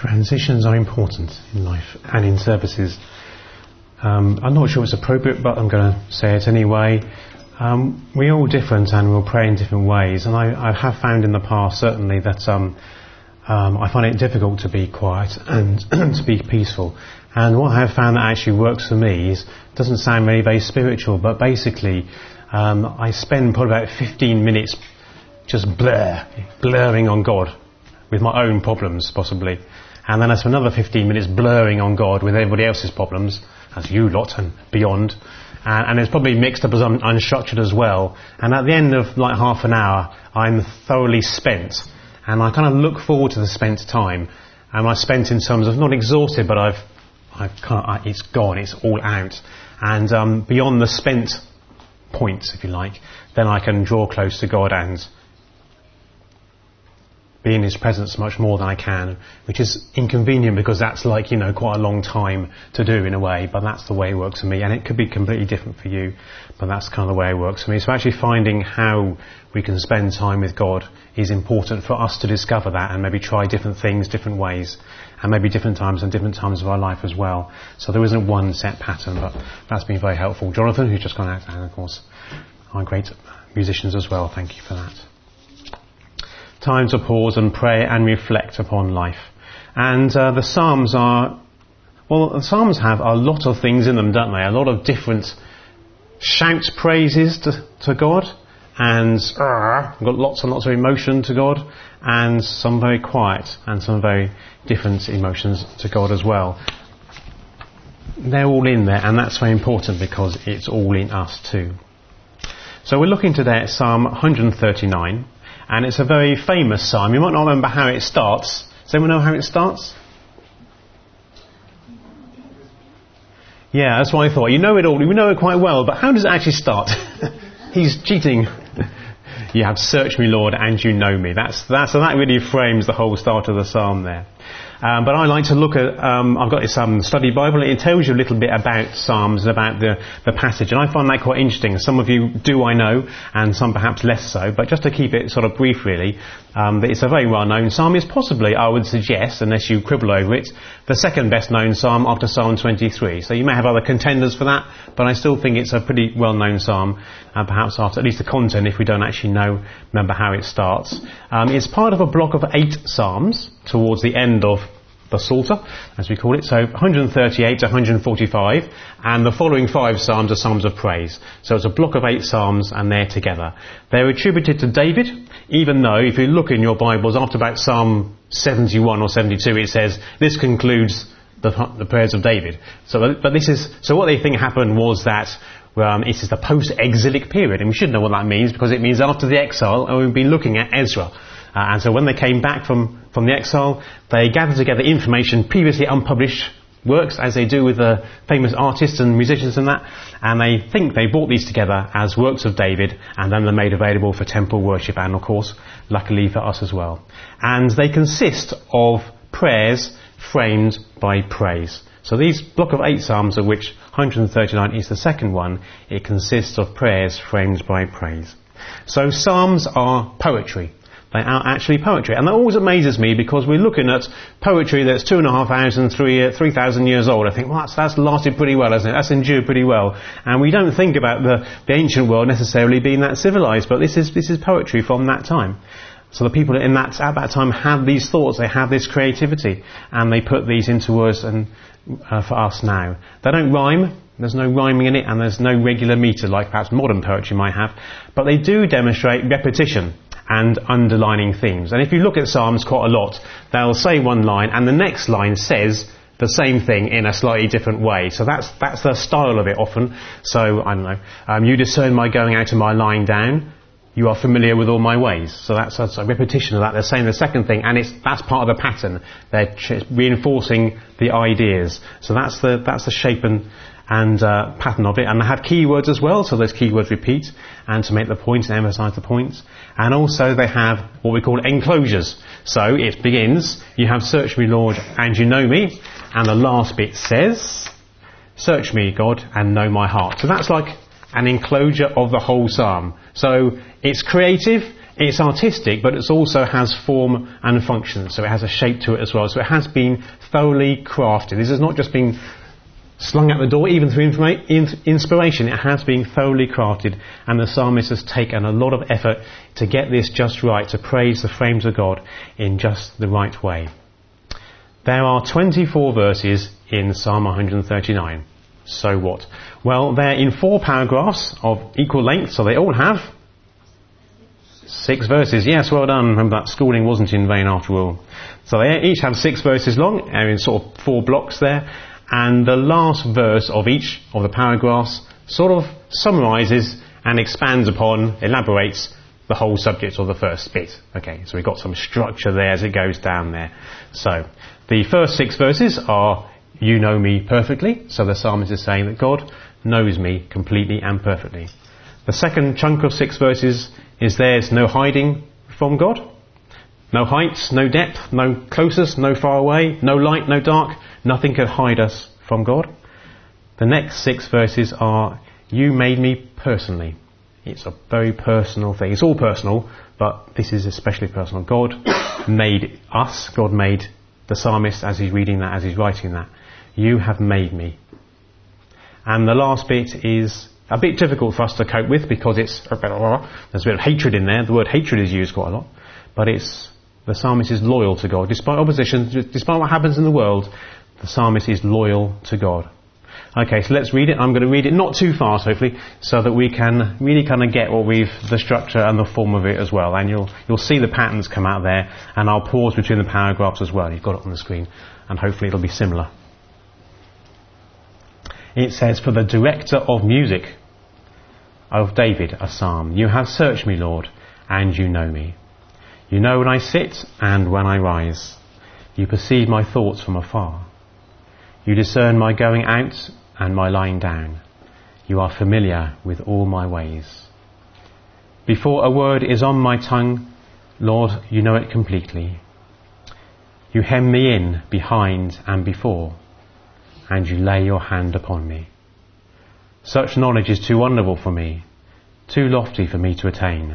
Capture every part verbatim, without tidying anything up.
Transitions are important in life and in services. Um, I'm not sure it's appropriate, but I'm going to say it anyway. Um, we're all different and we'll pray in different ways. And I, I have found in the past, certainly, that um, um, I find it difficult to be quiet and to be peaceful. And what I have found that actually works for me is, it doesn't sound very, very spiritual, but basically um, I spend probably about fifteen minutes just blur, blurring on God with my own problems, possibly. And then I spend another fifteen minutes blurring on God with everybody else's problems, as you lot and beyond. Uh, and it's probably mixed up as un- unstructured as well. And at the end of like half an hour, I'm thoroughly spent. And I kind of look forward to the spent time. And I spent in terms of not exhausted, but I've, I've kind of, I, it's gone, it's all out. And um, beyond the spent points, if you like, then I can draw close to God and be in His presence much more than I can, which is inconvenient because that's like, you know, quite a long time to do in a way, but that's the way it works for me, and it could be completely different for you, but that's kind of the way it works for me. So actually finding how we can spend time with God is important for us to discover that and maybe try different things, different ways, and maybe different times and different times of our life as well. So there isn't one set pattern, but that's been very helpful. Jonathan, who's just gone out, and of course our great musicians as well, thank you for that. Time to pause and pray and reflect upon life. And uh, the Psalms are, well, the Psalms have a lot of things in them, don't they? A lot of different shout praises to, to God, and uh, got lots and lots of emotion to God, and some very quiet, and some very different emotions to God as well. They're all in there, and that's very important because it's all in us too. So we're looking today at Psalm one thirty-nine. And it's a very famous psalm. You might not remember how it starts. Does anyone know how it starts? Yeah, that's what I thought. You know it all. You know it quite well. But how does it actually start? He's cheating. You have searched me, Lord, and you know me. That's, that's, so that really frames the whole start of the psalm there. Um, but I like to look at, um, I've got this um, study Bible. It tells you a little bit about Psalms, about the, the passage. And I find that quite interesting. Some of you do, I know, and some perhaps less so. But just to keep it sort of brief, really, um, it's a very well-known psalm. It's possibly, I would suggest, unless you quibble over it, the second best-known psalm after Psalm twenty-three. So you may have other contenders for that, but I still think it's a pretty well-known psalm, uh, perhaps after at least the content, if we don't actually know, remember how it starts. Um, it's part of a block of eight psalms towards the end of the Psalter, as we call it, so one thirty-eight to one forty-five, and the following five psalms are psalms of praise. So it's a block of eight psalms, and they're together. They're attributed to David, even though if you look in your Bibles, after about Psalm seventy-one or seventy-two, it says, this concludes the, the prayers of David. So, but this is, so what they think happened was that Um, it is the post-exilic period, and we should know what that means because it means after the exile, and we've been looking at Ezra. Uh, and so when they came back from, from the exile, they gathered together information, previously unpublished works, as they do with the famous artists and musicians and that, and they think they brought these together as works of David, and then they're made available for temple worship, and of course, luckily for us as well. And they consist of prayers framed by praise. So these block of eight psalms, of which one thirty-nine is the second one, it consists of prayers framed by praise. So psalms are poetry. They are actually poetry. And that always amazes me because we're looking at poetry that's two and a half thousand, three, three thousand years old. I think, well, that's, that's lasted pretty well, hasn't it? That's endured pretty well. And we don't think about the, the ancient world necessarily being that civilized, but this is, this is poetry from that time. So the people in that, at that time have these thoughts, they have this creativity, and they put these into words and, uh, for us now. They don't rhyme, there's no rhyming in it, and there's no regular meter like perhaps modern poetry might have, but they do demonstrate repetition and underlining themes. And if you look at Psalms quite a lot, they'll say one line, and the next line says the same thing in a slightly different way. So that's that's the style of it often. So, I don't know, um, you discern my going out and my lying down. You are familiar with all my ways. So that's, that's a repetition of that. They're saying the second thing, and it's that's part of the pattern. They're ch- reinforcing the ideas. So that's the that's the shape and and uh, pattern of it. And they have keywords as well, so those keywords repeat and to make the point and emphasise the points. And also they have what we call enclosures. So it begins, you have search me, Lord, and you know me. And the last bit says, search me, God, and know my heart. So that's like an enclosure of the whole psalm. So it's creative, it's artistic, but it also has form and function, so it has a shape to it as well. So it has been thoroughly crafted. This has not just been slung out the door, even through informa- in- inspiration. It has been thoroughly crafted, and the psalmist has taken a lot of effort to get this just right, to praise the frames of God in just the right way. There are twenty-four verses in Psalm one thirty-nine. So what? Well, they're in four paragraphs of equal length, so they all have six verses. Yes, well done. Remember, that schooling wasn't in vain after all. So they each have six verses long, and in sort of four blocks there. And the last verse of each of the paragraphs sort of summarises and expands upon, elaborates the whole subject of the first bit. Okay, so we've got some structure there as it goes down there. So the first six verses are, "You know me perfectly." So the psalmist is saying that God knows me completely and perfectly. The second chunk of six verses is "There's no hiding from God." No heights, no depth, no closest, no far away, no light, no dark. Nothing can hide us from God. The next six verses are, "You made me personally." It's a very personal thing. It's all personal, but this is especially personal. God made us. God made the psalmist as he's reading that, as he's writing that. "You have made me." And the last bit is a bit difficult for us to cope with because it's there's a bit of hatred in there. The word hatred is used quite a lot, but it's the psalmist is loyal to God. Despite opposition, despite what happens in the world, the psalmist is loyal to God. Okay, so let's read it. I'm going to read it not too fast, hopefully, so that we can really kind of get what we've, the structure and the form of it as well. And you'll, you'll see the patterns come out there, and I'll pause between the paragraphs as well. You've got it on the screen, and hopefully it'll be similar. It says, "For the director of music of David, a psalm. You have searched me, Lord, and you know me. You know when I sit and when I rise. You perceive my thoughts from afar. You discern my going out and my lying down. You are familiar with all my ways. Before a word is on my tongue, Lord, you know it completely. You hem me in behind and before, and you lay your hand upon me. Such knowledge is too wonderful for me, too lofty for me to attain.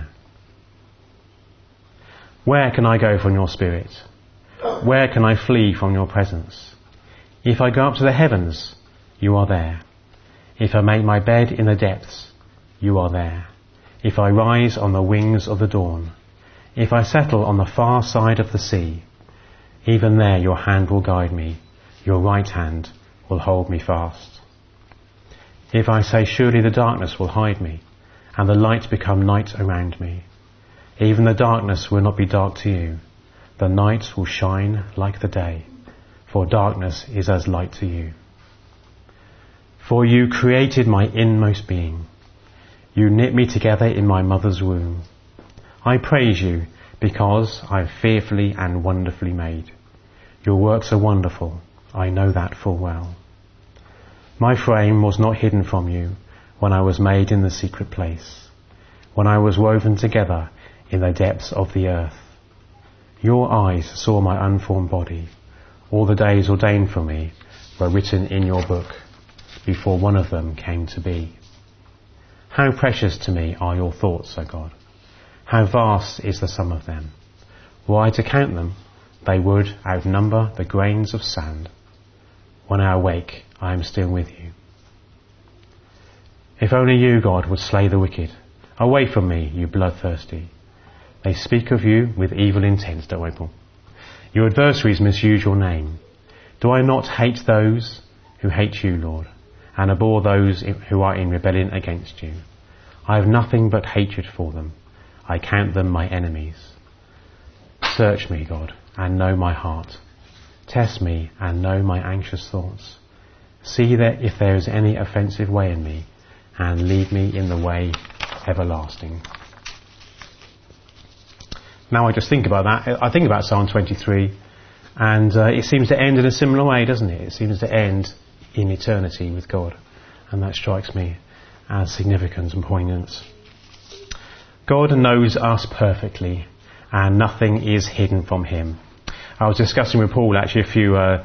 Where can I go from your spirit? Where can I flee from your presence? If I go up to the heavens, you are there. If I make my bed in the depths, you are there. If I rise on the wings of the dawn, if I settle on the far side of the sea, even there your hand will guide me, your right hand will hold me fast. If I say, surely the darkness will hide me, and the light become night around me, even the darkness will not be dark to you. The night will shine like the day, for darkness is as light to you. For you created my inmost being. You knit me together in my mother's womb. I praise you because I am fearfully and wonderfully made. Your works are wonderful. I know that full well. My frame was not hidden from you when I was made in the secret place, when I was woven together in the depths of the earth. Your eyes saw my unformed body. All the days ordained for me were written in your book, before one of them came to be. How precious to me are your thoughts, O God. How vast is the sum of them. Were I to count them, they would outnumber the grains of sand. When I awake, I am still with you. If only you, God, would slay the wicked. Away from me, you bloodthirsty. They speak of you with evil intent, don't they, Paul? Your adversaries misuse your name. Do I not hate those who hate you, Lord, and abhor those who are in rebellion against you? I have nothing but hatred for them. I count them my enemies. Search me, God, and know my heart. Test me and know my anxious thoughts. See that if there is any offensive way in me, and lead me in the way everlasting. Now I just think about that. I think about Psalm twenty-three, and uh, it seems to end in a similar way, doesn't it? It seems to end in eternity with God, and that strikes me as significant and poignant. God knows us perfectly, and nothing is hidden from him. I was discussing with Paul actually a few uh,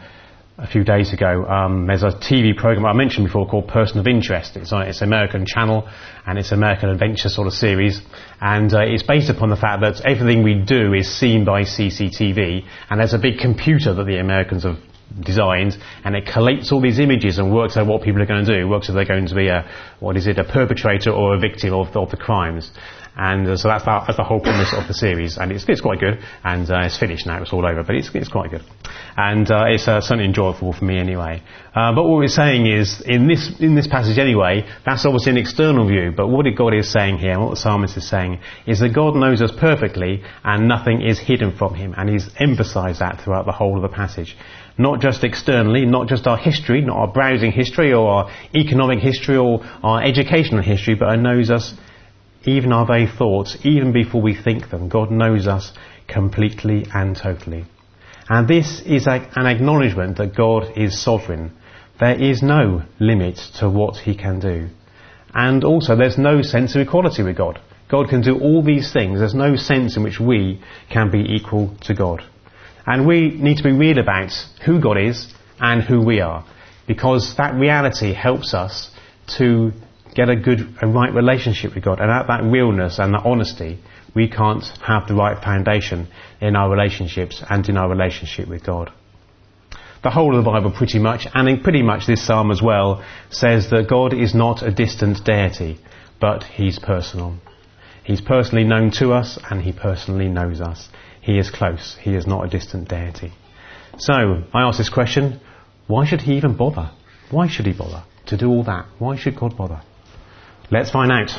a few days ago. Um, there's a T V program I mentioned before called Person of Interest. It's on it's an American channel, and it's an American adventure sort of series, and uh, it's based upon the fact that everything we do is seen by C C T V, and there's a big computer that the Americans have designed, and it collates all these images and works out what people are going to do, works out they're going to be a, what is it, a perpetrator or a victim of, of the crimes. And uh, so that's the, that's the whole premise of the series, and it's, it's quite good, and uh, it's finished now, it's all over, but it's, it's quite good. And uh, it's uh, certainly enjoyable for me anyway. Uh, but what we're saying is, in this in this passage anyway, that's obviously an external view, but what God is saying here, and what the psalmist is saying, is that God knows us perfectly, and nothing is hidden from him, and he's emphasised that throughout the whole of the passage. Not just externally, not just our history, not our browsing history, or our economic history, or our educational history, but he knows us, even our very thoughts, even before we think them. God knows us completely and totally. And this is a, an acknowledgement that God is sovereign. There is no limit to what he can do. And also there's no sense of equality with God. God can do all these things. There's no sense in which we can be equal to God. And we need to be real about who God is and who we are, because that reality helps us to get a good, a right relationship with God. And at that realness and that honesty, we can't have the right foundation in our relationships and in our relationship with God. The whole of the Bible pretty much, and in pretty much this psalm as well, says that God is not a distant deity, but he's personal. He's personally known to us, and he personally knows us. He is close. He is not a distant deity. So, I ask this question, why should he even bother? Why should he bother to do all that? Why should God bother? Let's find out.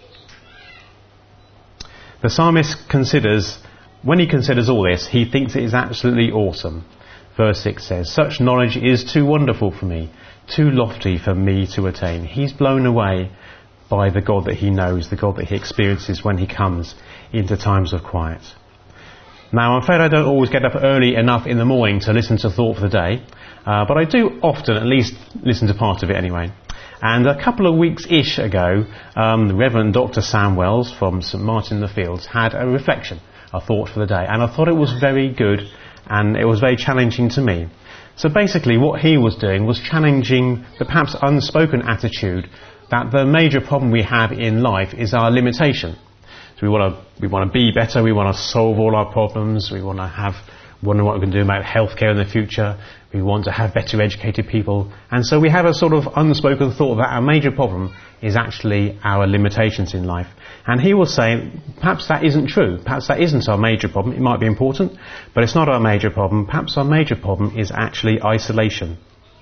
The psalmist considers, when he considers all this, he thinks it is absolutely awesome. Verse six says, such knowledge is too wonderful for me, too lofty for me to attain. He's blown away by the God that he knows, the God that he experiences when he comes into times of quiet. Now, I'm afraid I don't always get up early enough in the morning to listen to Thought for the Day, uh, but I do often at least listen to part of it anyway. And a couple of weeks-ish ago, um, the Reverend Doctor Sam Wells from St Martin in the Fields had a reflection, a thought for the day, and I thought it was very good, and it was very challenging to me. So basically what he was doing was challenging the perhaps unspoken attitude that the major problem we have in life is our limitation. So we want to we want to be better, we want to solve all our problems, we want to have wonder what we can do about healthcare in the future, we want to have better educated people, and so we have a sort of unspoken thought that our major problem is actually our limitations in life. And he was saying, perhaps that isn't true, perhaps that isn't our major problem. It might be important, but it's not our major problem. Perhaps our major problem is actually isolation.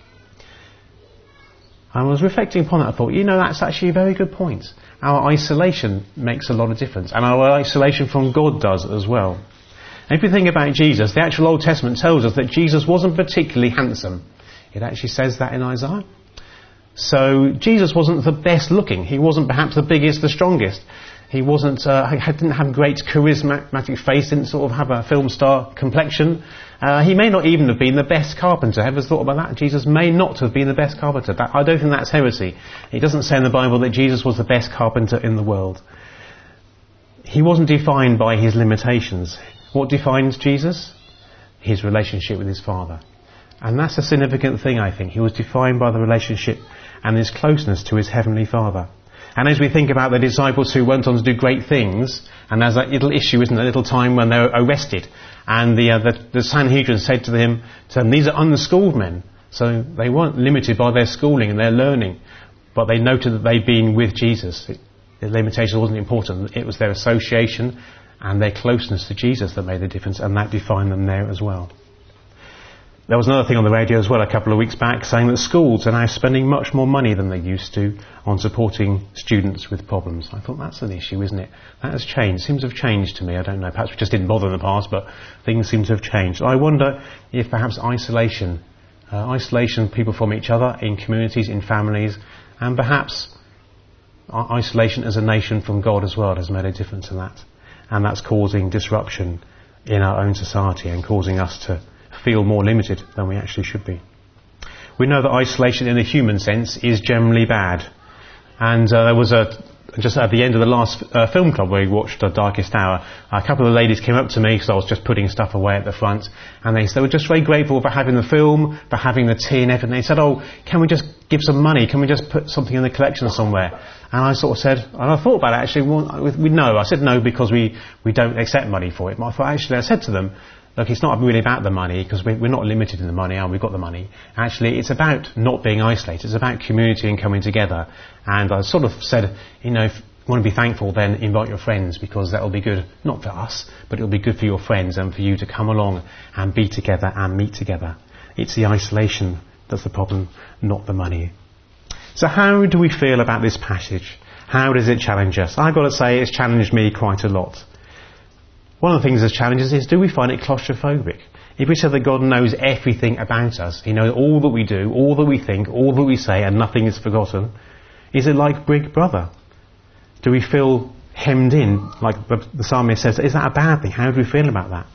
I was reflecting upon that. I thought, you know, that's actually a very good point. Our isolation makes a lot of difference, and our isolation from God does as well. And if you think about Jesus, the actual Old Testament tells us that Jesus wasn't particularly handsome. It actually says that in Isaiah. So Jesus wasn't the best looking. He wasn't perhaps the biggest, the strongest. He wasn't, uh, he didn't have a great charismatic face, didn't sort of have a film star complexion. Uh, he may not even have been the best carpenter. Ever thought about that? Jesus may not have been the best carpenter. That, I don't think that's heresy. It doesn't say in the Bible that Jesus was the best carpenter in the world. He wasn't defined by his limitations. What defines Jesus? His relationship with his Father. And that's a significant thing, I think. He was defined by the relationship and his closeness to his Heavenly Father. And as we think about the disciples who went on to do great things, and there's that little issue, isn't there, a little time when they were arrested, and the, uh, the, the Sanhedrin said to them, to them, these are unschooled men. So they weren't limited by their schooling and their learning, but they noted that they'd been with Jesus. It, the limitation wasn't important. It was their association and their closeness to Jesus that made the difference, and that defined them there as well. There was another thing on the radio as well a couple of weeks back saying that schools are now spending much more money than they used to on supporting students with problems. I thought that's an issue, isn't it? That has changed. Seems to have changed to me. I don't know. Perhaps we just didn't bother in the past, but things seem to have changed. I wonder if perhaps isolation, uh, isolation of people from each other in communities, in families, and perhaps isolation as a nation from God as well has made a difference in that. And that's causing disruption in our own society and causing us to feel more limited than we actually should be. We know that isolation in a human sense is generally bad. And uh, there was a just at the end of the last uh, film club where we watched uh, Darkest Hour, a couple of ladies came up to me because I was just putting stuff away at the front, and they, they were just very grateful for having the film, for having the tea and everything. They said, oh, can we just give some money? Can we just put something in the collection somewhere? And I sort of said, and I thought about it actually, well, we no. I said no because we, we don't accept money for it. But I thought actually, I said to them, look, it's not really about the money because we, we're not limited in the money and we've got the money. Actually, it's about not being isolated. It's about community and coming together. And I sort of said, you know, if you want to be thankful, then invite your friends because that will be good, not for us, but it will be good for your friends and for you to come along and be together and meet together. It's the isolation that's the problem, not the money. So how do we feel about this passage? How does it challenge us? I've got to say it's challenged me quite a lot. One of the things that challenges is, do we find it claustrophobic? If we say that God knows everything about us, He knows all that we do, all that we think, all that we say, and nothing is forgotten, is it like Big Brother? Do we feel hemmed in, like the psalmist says? Is that a bad thing? How do we feel about that?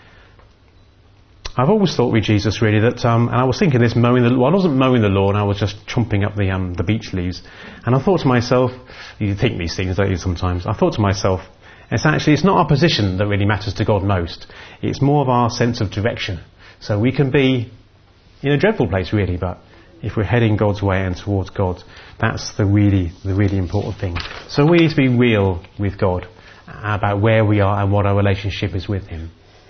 I've always thought with Jesus really that, um, and I was thinking this mowing the, well I wasn't mowing the lawn, I was just chomping up the um, the beech leaves, and I thought to myself, you think these things, don't you, sometimes? I thought to myself, it's actually, it's not our position that really matters to God most, it's more of our sense of direction. So we can be in a dreadful place really, but if we're heading God's way and towards God, that's the really, the really important thing. So we need to be real with God about where we are and what our relationship is with Him.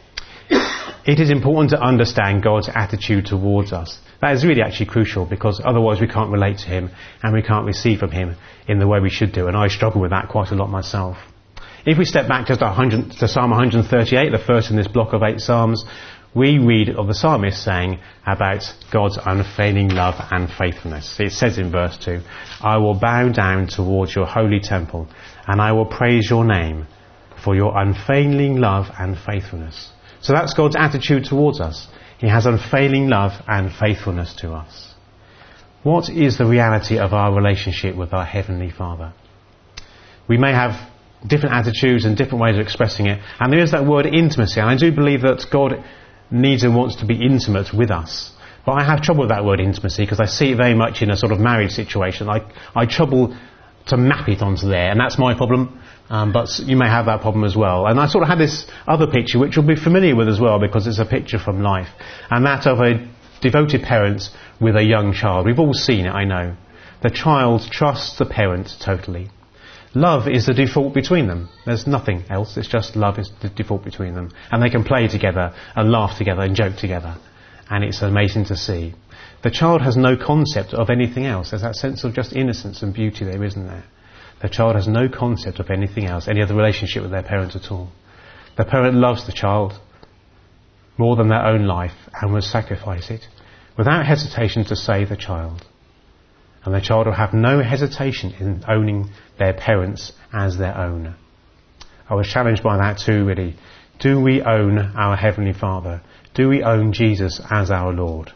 It is important to understand God's attitude towards us. That is really actually crucial because otherwise we can't relate to Him and we can't receive from Him in the way we should do. And I struggle with that quite a lot myself. If we step back just one hundred, to Psalm one thirty-eight, the first in this block of eight Psalms, we read of the psalmist saying about God's unfailing love and faithfulness. It says in verse two, I will bow down towards your holy temple and I will praise your name for your unfailing love and faithfulness. So that's God's attitude towards us. He has unfailing love and faithfulness to us. What is the reality of our relationship with our Heavenly Father? We may have different attitudes and different ways of expressing it, and there is that word intimacy, and I do believe that God needs and wants to be intimate with us. But I have trouble with that word intimacy because I see it very much in a sort of marriage situation. I, I trouble to map it onto there, and that's my problem. Um, but you may have that problem as well. And I sort of had this other picture which you'll be familiar with as well because it's a picture from life, and that of a devoted parent with a young child. We've all seen it, I know. The child trusts the parent totally. Love is the default between them. There's nothing else. It's just love is the default between them. And they can play together and laugh together and joke together. And it's amazing to see. The child has no concept of anything else. There's that sense of just innocence and beauty there, isn't there? The child has no concept of anything else, any other relationship with their parent at all. The parent loves the child more than their own life and will sacrifice it without hesitation to save the child. And the child will have no hesitation in owning their parents as their own. I was challenged by that too, really. Do we own our Heavenly Father? Do we own Jesus as our Lord,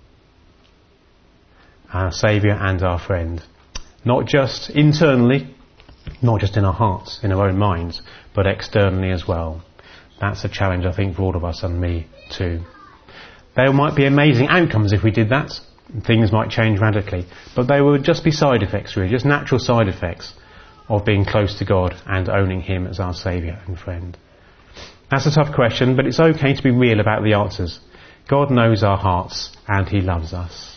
our Saviour and our friend? Not just internally, not just in our hearts, in our own minds, but externally as well. That's a challenge, I think, for all of us and me too. There might be amazing outcomes if we did that. Things might change radically, but they would just be side effects really, just natural side effects of being close to God and owning Him as our Saviour and friend. That's a tough question, but it's okay to be real about the answers. God knows our hearts and He loves us.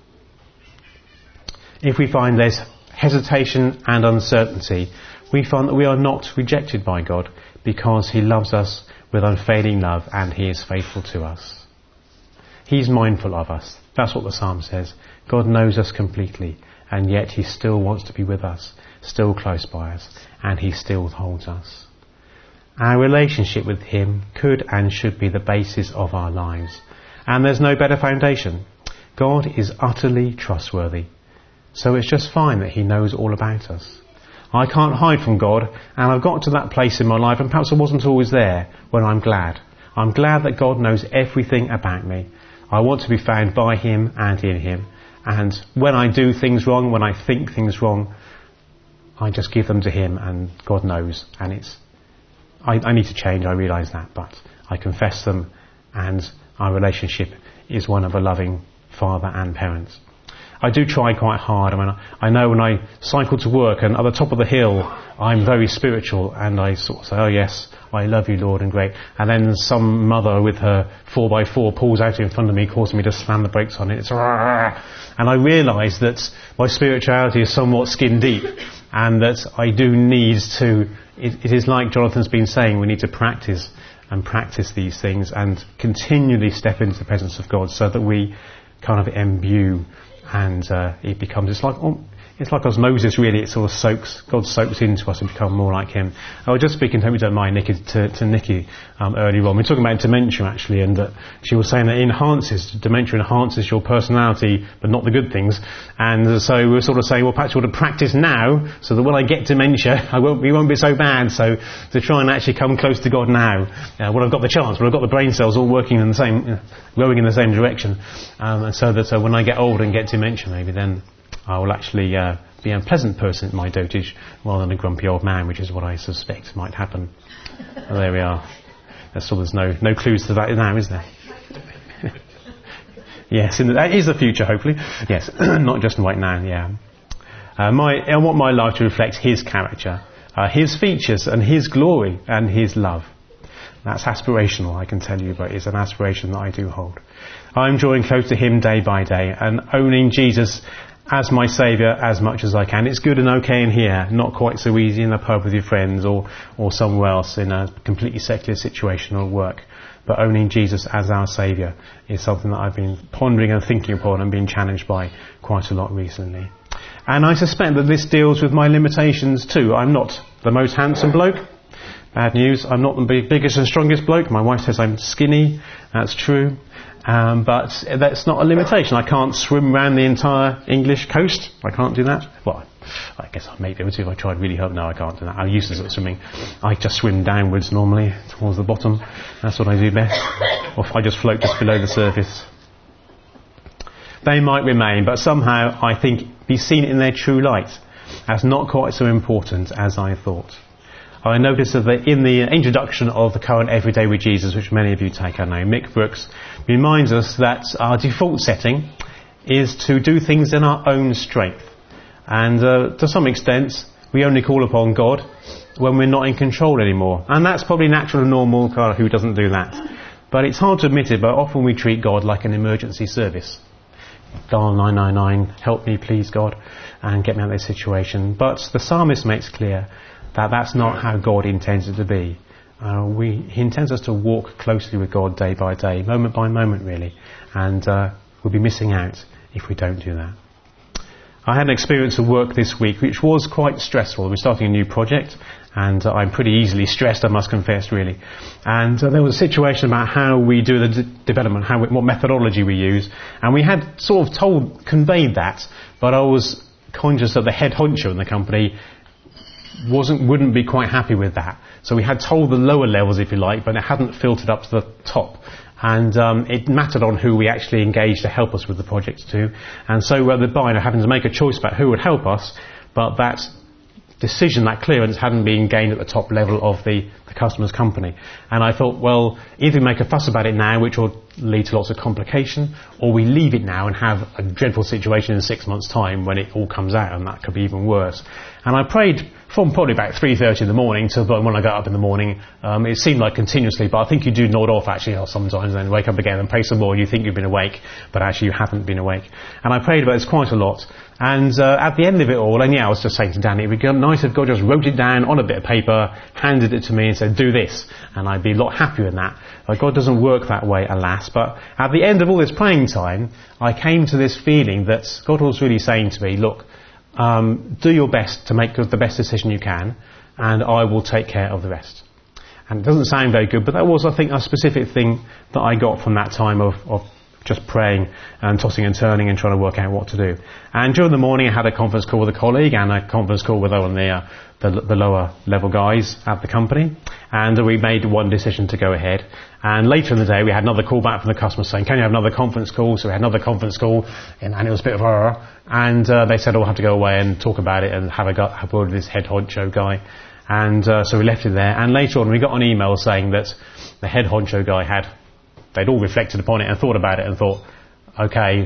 If we find there's hesitation and uncertainty, we find that we are not rejected by God because He loves us with unfailing love and He is faithful to us. He's mindful of us. That's what the psalm says. God knows us completely, and yet He still wants to be with us, still close by us, and He still holds us. Our relationship with Him could and should be the basis of our lives, and there's no better foundation. God is utterly trustworthy, so it's just fine that He knows all about us. I can't hide from God, and I've got to that place in my life, and perhaps I wasn't always there, when I'm glad. I'm glad that God knows everything about me. I want to be found by Him and in Him. And when I do things wrong, when I think things wrong, I just give them to Him and God knows. And it's, I, I need to change, I realise that, but I confess them and our relationship is one of a loving father and parent. I do try quite hard. I mean, I know when I cycle to work and at the top of the hill, I'm very spiritual and I sort of say, oh yes, I love you, Lord, and great. And then some mother with her four by four pulls out in front of me, causing me to slam the brakes on it. It's Rah! And I realise that my spirituality is somewhat skin deep and that I do need to, it, it is like Jonathan's been saying, we need to practice and practice these things and continually step into the presence of God so that we kind of imbue and uh, it becomes, it's like, oh, it's like osmosis really, it sort of soaks, God soaks into us and become more like Him. I was just speaking, hope you don't mind, Nikki, to, to Nikki um, earlier on. We were talking about dementia actually, and that she was saying that it enhances, dementia enhances your personality, but not the good things. And so we were sort of saying, well, perhaps we ought to practice now, so that when I get dementia, I won't, we won't be so bad. So to try and actually come close to God now, uh, when I've got the chance, when I've got the brain cells all working in the same, you know, growing in the same direction, um, and so that uh, when I get older and get dementia, maybe then I will actually uh, be a pleasant person at my dotage rather than a grumpy old man, which is what I suspect might happen. Well, there we are. So there's no no clues to that now, is there? Yes, in the, that is the future, hopefully. Yes, not just right now. Yeah. Uh, my I want my life to reflect His character, uh, His features, and His glory and His love. That's aspirational, I can tell you, but it's an aspiration that I do hold. I'm drawing close to Him day by day and owning Jesus as my saviour as much as I can. It's good and okay in here, not quite so easy in the pub with your friends or, or somewhere else in a completely secular situation or work. But owning Jesus as our saviour is something that I've been pondering and thinking upon and been challenged by quite a lot recently. And I suspect that this deals with my limitations too. I'm not the most handsome bloke. Bad news, I'm not the biggest and strongest bloke. My wife says I'm skinny. That's true. Um, but that's not a limitation. I can't swim around the entire English coast. I can't do that. Well, I guess I may be able to if I tried really hard. No, I can't do that. I'm useless at swimming. I just swim downwards normally towards the bottom. That's what I do best. Or if I just float just below the surface. They might remain, but somehow I think be seen in their true light as not quite so important as I thought. I noticed that in the introduction of the current Everyday with Jesus, which many of you take, I know, Mick Brooks reminds us that our default setting is to do things in our own strength. And uh, to some extent, we only call upon God when we're not in control anymore. And that's probably natural and normal, kind of who doesn't do that. But it's hard to admit it, but often we treat God like an emergency service. Dial nine nine nine, help me please God, and get me out of this situation. But the psalmist makes clear that that's not how God intends it to be. Uh, we, he intends us to walk closely with God day by day, moment by moment really, and uh, we'll be missing out if we don't do that. I had an experience of work this week which was quite stressful. We're starting a new project and uh, I'm pretty easily stressed, I must confess really. And uh, there was a situation about how we do the d- development, how we, what methodology we use, and we had sort of told, conveyed that, but I was conscious that the head honcho in the company wasn't wouldn't be quite happy with that. So we had told the lower levels, if you like, but it hadn't filtered up to the top. And um, it mattered on who we actually engaged to help us with the project too. And so at the buyer having to make a choice about who would help us, but that decision, that clearance hadn't been gained at the top level of the, the customer's company. And I thought, well, either we make a fuss about it now, which will lead to lots of complication, or we leave it now and have a dreadful situation in six months' time when it all comes out, and that could be even worse. And I prayed from probably about three thirty in the morning till when I got up in the morning. Um, it seemed like continuously, but I think you do nod off actually sometimes and then wake up again and pray some more and you think you've been awake, but actually you haven't been awake. And I prayed about this quite a lot. And uh, at the end of it all, and yeah, I was just saying to Danny, it would be nice if God just wrote it down on a bit of paper, handed it to me and said, do this. And I'd be a lot happier in that. But God doesn't work that way, alas. But at the end of all this praying time, I came to this feeling that God was really saying to me, look, Um, do your best to make the best decision you can, and I will take care of the rest. And it doesn't sound very good, but that was, I think, a specific thing that I got from that time of, of just praying and tossing and turning and trying to work out what to do. And during the morning I had a conference call with a colleague and a conference call with one of the, uh, the, the lower level guys at the company, and we made one decision to go ahead. And later in the day we had another call back from the customer saying, can you have another conference call? So we had another conference call, and, and it was a bit of a and uh, they said, oh, we'll have to go away and talk about it and have a, go- have a word with this head honcho guy. And uh, so we left it there, and later on we got an email saying that the head honcho guy had, they'd all reflected upon it and thought about it and thought, okay,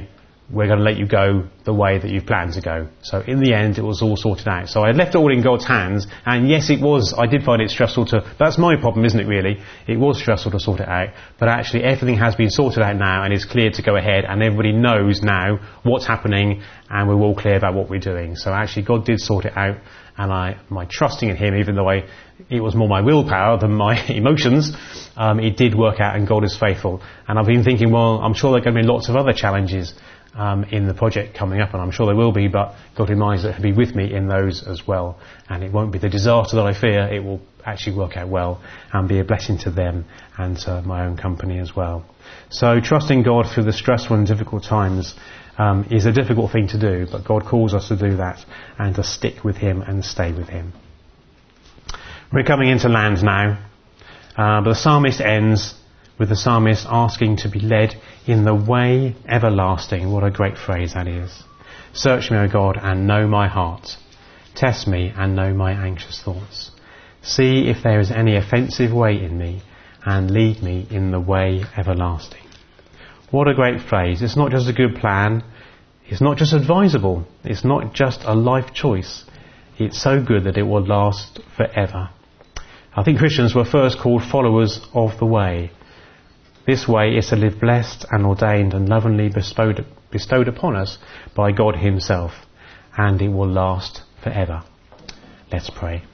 we're going to let you go the way that you've planned to go. So in the end, it was all sorted out. So I left it all in God's hands, and yes, it was, I did find it stressful to, that's my problem, isn't it really? It was stressful to sort it out, but actually everything has been sorted out now and is clear to go ahead, and everybody knows now what's happening, and we're all clear about what we're doing. So actually God did sort it out, and I, my trusting in Him, even though I, it was more my willpower than my emotions, um, it did work out, and God is faithful. And I've been thinking, well, I'm sure there are going to be lots of other challenges Um, in the project coming up, and I'm sure there will be, but God reminds that He'll be with me in those as well, and it won't be the disaster that I fear. It will actually work out well and be a blessing to them and to my own company as well. So trusting God through the stressful and difficult times um, is a difficult thing to do, but God calls us to do that and to stick with Him and stay with Him. We're coming into land now, uh, but the psalmist ends with the psalmist asking to be led in the way everlasting. What a great phrase that is. Search me, O God, and know my heart. Test me and know my anxious thoughts. See if there is any offensive way in me, and lead me in the way everlasting. What a great phrase. It's not just a good plan. It's not just advisable. It's not just a life choice. It's so good that it will last forever. I think Christians were first called followers of the way. This way is to live blessed and ordained and lovingly bestowed, bestowed upon us by God Himself, and it will last forever. Let's pray.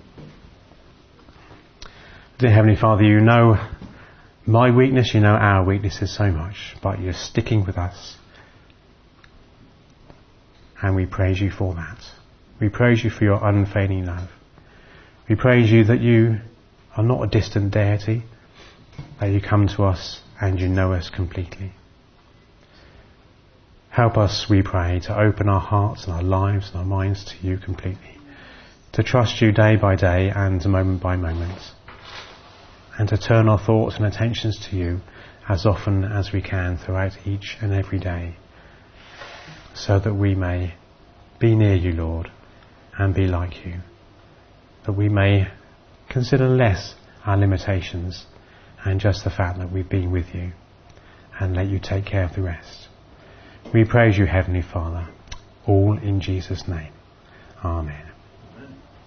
Dear Heavenly Father, you know my weakness, you know our weaknesses so much, but you're sticking with us. And we praise you for that. We praise you for your unfailing love. We praise you that you are not a distant deity, that you come to us and you know us completely. Help us, we pray, to open our hearts and our lives and our minds to you completely, to trust you day by day and moment by moment, and to turn our thoughts and attentions to you as often as we can throughout each and every day, so that we may be near you, Lord, and be like you, that we may consider less our limitations and just the fact that we've been with you, and let you take care of the rest. We praise you, Heavenly Father, all in Jesus' name. Amen.